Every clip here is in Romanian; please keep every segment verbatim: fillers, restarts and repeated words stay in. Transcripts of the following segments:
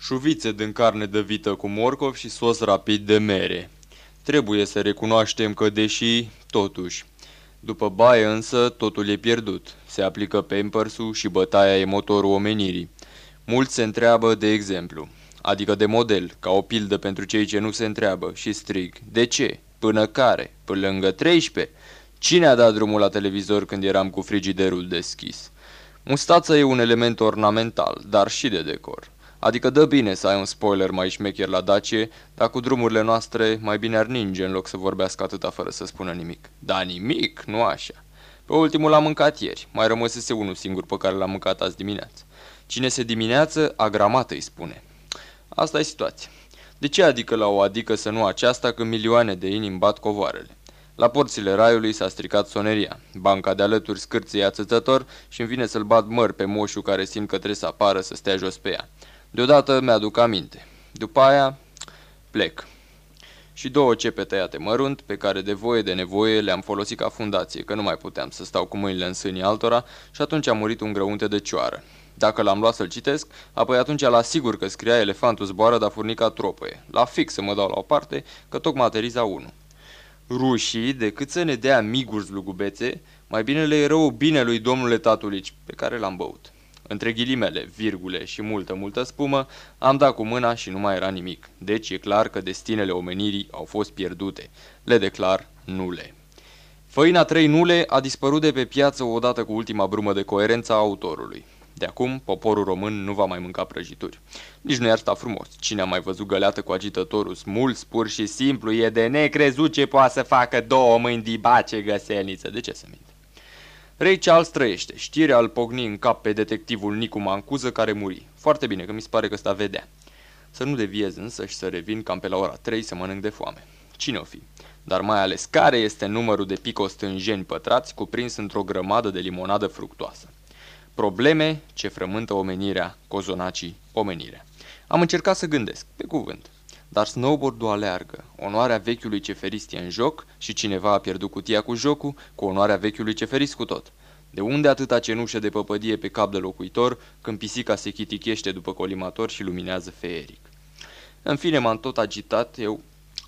Șuvițe din carne de vită cu morcov și sos rapid de mere. Trebuie să recunoaștem că deși, totuși, după baie însă totul e pierdut. Se aplică Pampers-ul și bătaia e motorul omenirii. Mulți se întreabă de exemplu, adică de model, ca o pildă pentru cei ce nu se întreabă și strig. De ce? Până care? Până lângă treisprezece? Cine a dat drumul la televizor când eram cu frigiderul deschis? Mustața e un element ornamental, dar și de decor. Adică dă bine să ai un spoiler mai șmecher la Dacie, dar cu drumurile noastre mai bine ar ninge în loc să vorbească atâta fără să spună nimic. Da nimic, nu așa. Pe ultimul l-am mâncat ieri, mai rămăsese unul singur pe care l-am mâncat azi dimineață. Cine se dimineață, agramată îi spune. Asta e situația. De ce adică la o adică să nu aceasta când milioane de inimi bat covoarele? La porțile raiului s-a stricat soneria. Banca de alături scârție ațățător și îmi vine să-l bat măr pe moșul care simt că trebuie să apară să stea jos pe ea. Deodată mi-aduc aminte. După aia plec. Și două cepe tăiate mărunt, pe care de voie de nevoie le-am folosit ca fundație, că nu mai puteam să stau cu mâinile în sânii altora și atunci a murit un grăunte de cioară. Dacă l-am luat să-l citesc, apoi atunci la sigur că scria elefantul zboară, dar furnica tropăie. La fix să mă dau la o parte, că tocmai ateriza unul. Rușii, decât să ne dea miguri zlugubețe, mai bine le e rău binelui domnule Tatulici, pe care l-am băut. Între ghilimele, virgule și multă, multă spumă, am dat cu mâna și nu mai era nimic. Deci e clar că destinele omenirii au fost pierdute. Le declar nule. Făina trei nule a dispărut de pe piață odată cu ultima brumă de coerență a autorului. De acum, poporul român nu va mai mânca prăjituri. Nici nu i-ar sta frumos. Cine a mai văzut găleată cu agitătorul smulț, pur și simplu, e de necrezut ce poate să facă două mâini dibace găselniță. De ce să minte? Ray Charles trăiește. Știrea îl pogni în cap pe detectivul Nicu Mancuză care muri. Foarte bine, că mi se pare că ăsta vedea. Să nu deviez însă și să revin cam pe la ora trei să mănânc de foame. Cine o fi? Dar mai ales care este numărul de picostânjeni pătrați cuprins într-o grămadă de limonadă fructoasă? Probleme ce frământă omenirea, cozonacii, omenirea. Am încercat să gândesc, pe cuvânt. Dar snowboard-ul aleargă. Onoarea vechiului ceferist e în joc și cineva a pierdut cutia cu jocul, cu onoarea vechiului ceferist cu tot. De unde atâta cenușă de păpădie pe cap de locuitor când pisica se chitichește după colimator și luminează feeric? În fine, m-am tot agitat, eu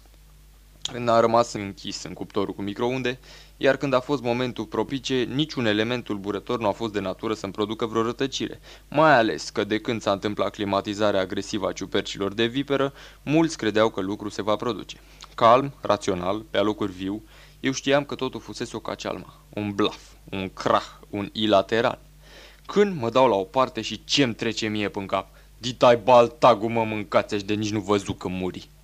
când a rămas închis în cuptorul cu microunde, iar când a fost momentul propice, niciun element tulburător nu a fost de natură să-mi producă vreo rătăcire. Mai ales că de când s-a întâmplat climatizarea agresivă a ciupercilor de viperă, mulți credeau că lucrul se va produce. Calm, rațional, pe alocuri viu, eu știam că totul fusese o cacealmă, un blaf, un crah, un ilateral. Când mă dau la o parte și ce-mi trece mie până cap? Ditai baltagul mă mâncați de nici nu văzut că muri.